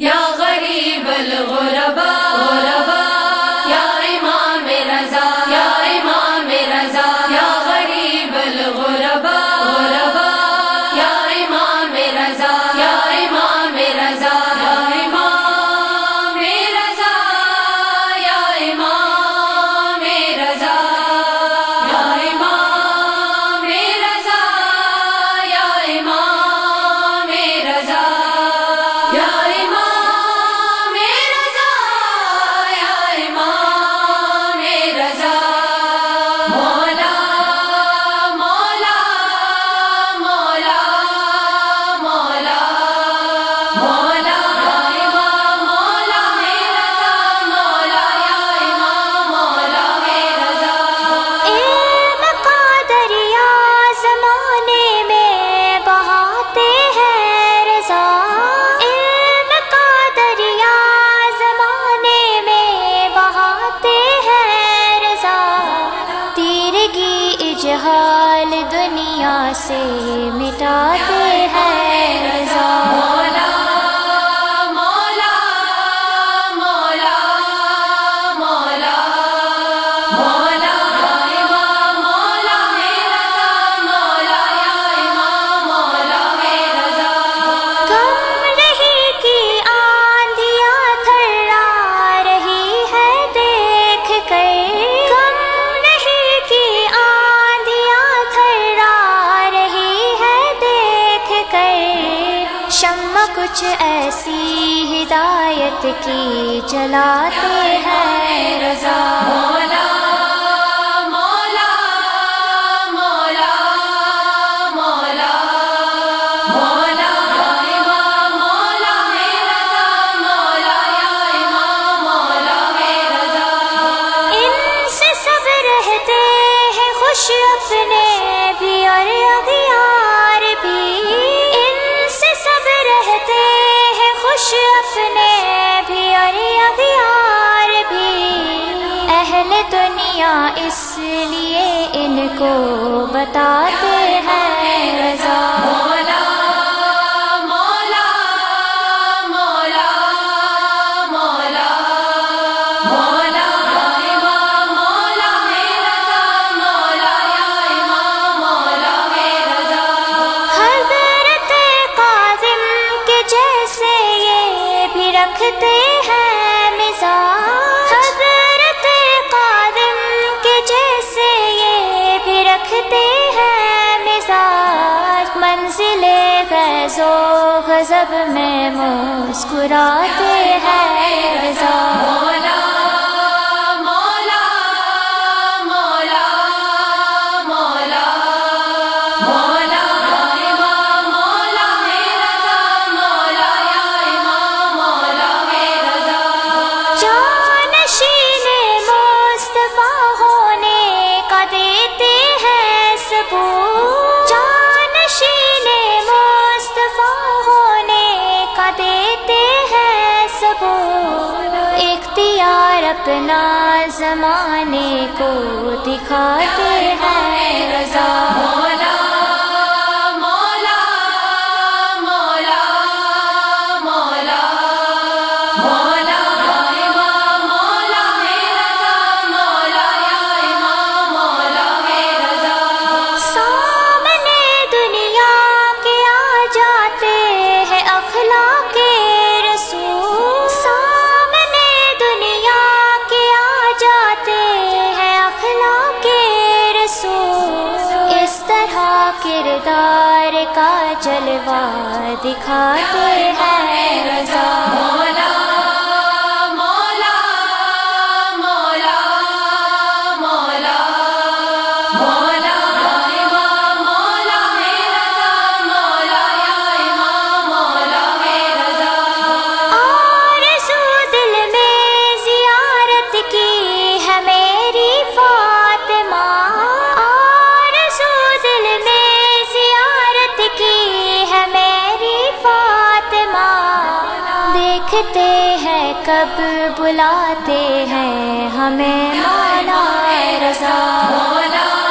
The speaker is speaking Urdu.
یا غریب الغرباء یا امام رضا یا امام رضا یا غریب الغرباء یا امام رضا یا امام رضا یا امام رضا یا امام رضا یا امام رضا یا امام رضا یا امام رضا یا امام رضا مولا مولا مولا مولا مولا امام مولا رضا مولا یا امام مولا رضا علم کا دریا زمانے میں بہاتے ہیں رضا، علم کا دریا زمانے میں بہاتے ہیں رضا، تیرگی اجہال دنیا سے مٹاتے ہیں رضا۔ مولا مولا مولا مولا مولا امام مولا رضا مولا یا امام مولا رضا غم نہیں کی آندھیاں تھرا رہی ہے دیکھ کر، غم نہیں کی آندھیاں تھرا رہی ہے دیکھ کر، شمع کچھ ایسی ہدایت کی جلاتے ہیں رضا۔ مولا مولا مولا مولا مولا امام مولا رضا مولا یا امام مولا رضا ان سے سب رہتے ہیں خوش اپنے بھی اور اغیار بھی، ان سے سب رہتے ہیں خوش اپنے بھی اور اغیار بھی، اہل دنیا اس لیے ان کو بتاتے ہیں رضا۔ مولا مولا مولا مولا مولا امام مولا رضا مولا یا امام مولا رضا حضرت قاسم کے جیسے یہ بھی رکھتے ہیں مزاج، حضرت قاسم کے جیسے یہ بھی رکھتے ہیں مزاج، منزل غیظ و غضب میں مسکراتے ہیں رضا۔ مولا مولا مولا مولا مولا امام مولا رضا مولا یا امام مولا رضا جانشین مصطفیٰ ہونے کا دیتے ہیں ثبوت، جانشین مصطفیٰ ہونے کا دیتے ہیں ثبوت، اختیار اپنا زمانے کو دکھاتے ہیں رضا۔ مولا مولا مولا مولا مولا امام مولا رضا مولا یا امام مولا رضا سامنے دنیا کے آ جاتے ہیں اخلاق رسول، سامنے دنیا کے آ جاتے ہیں اخلاق رسول، اس طرح کردار کا جلوہ دکھاتے ہیں رضا۔ مولا مولا مولا مولا مولا امام مولا رضا مولا یا امام مولا رضا آرزو دل میں زیارت کی ہے میری فاطمہ، آرزو دل میں زیارت کی ہے میری فاطمہ، دیکھتے ہیں کب بلاتے ہیں ہمیں مولا رضا۔ مولا